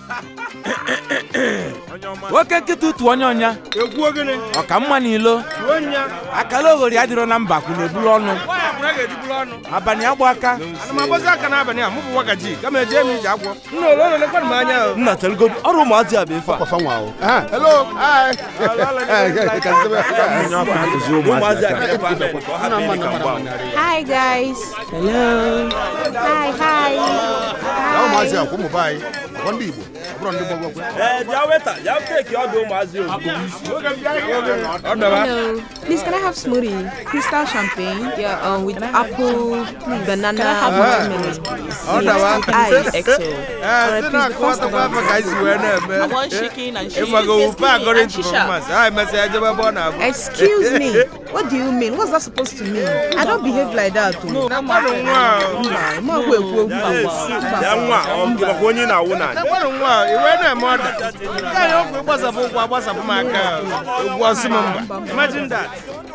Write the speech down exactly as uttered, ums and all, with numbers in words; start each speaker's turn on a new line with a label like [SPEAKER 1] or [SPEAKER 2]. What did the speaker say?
[SPEAKER 1] Nwoke nkịta ụtụ onye ọnya ọka mma n'ilo akala oghori adịrọ na mba kwụ na-ebulu ọnụ abalị agba aka
[SPEAKER 2] nna telgo ọrụ ụmụazị a bụ ife a
[SPEAKER 3] hello hi
[SPEAKER 4] Hi guys. Hello. Hi hi.
[SPEAKER 3] ụmụazị a kwụ bai ndị Igbo bụrụ ndị gbogbo
[SPEAKER 4] Hello. Please, can I have smoothie? Crystal champagne. Yeah, um, with apple, banana, watermelon, please. With ice. X O. Alright, please, before starting.
[SPEAKER 5] I want chicken and cheese. And shisha.
[SPEAKER 4] Excuse me. What do you mean? What's that supposed to mean? I don't behave like that. No.
[SPEAKER 6] Imagine that.